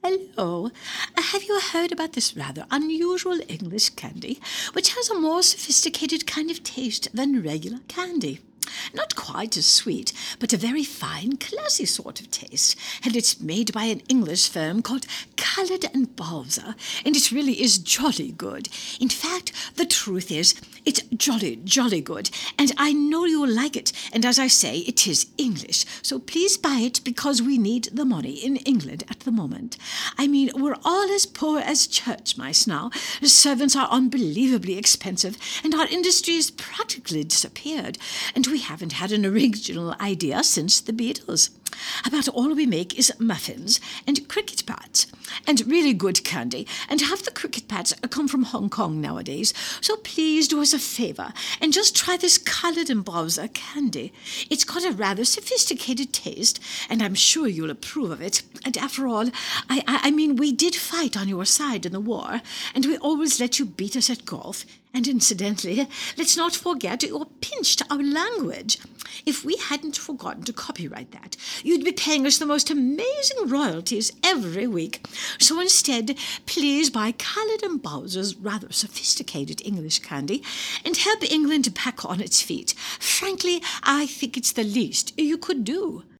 Hello. Have you heard about this rather unusual English candy, which has a more sophisticated kind of taste than regular candy? Not quite as sweet, but a very fine, classy sort of taste. And it's made by an English firm called Coloured and Balzer, and it really is jolly good. In fact, the truth is, it's jolly, jolly good, and I know you'll like it. And as I say, it is English, so please buy it because we need the money in England at the moment. I mean, we're all as poor as church mice now. Servants are unbelievably expensive, and our industry has practically disappeared, and we haven't had an original idea since the Beatles. About all we make is muffins and cricket bats, and really good candy, and half the cricket bats come from Hong Kong nowadays, so please do us a favour and just try this Coloured and Balzer candy. It's got a rather sophisticated taste, and I'm sure you'll approve of it. And after all, I mean, we did fight on your side in the war, and we always let you beat us at golf. And incidentally, let's not forget you pinched our language. If we hadn't forgotten to copyright that, you'd be paying us the most amazing royalties every week. So instead, please buy Coloured and Balzer's rather sophisticated English candy and help England back on its feet. Frankly, I think it's the least you could do.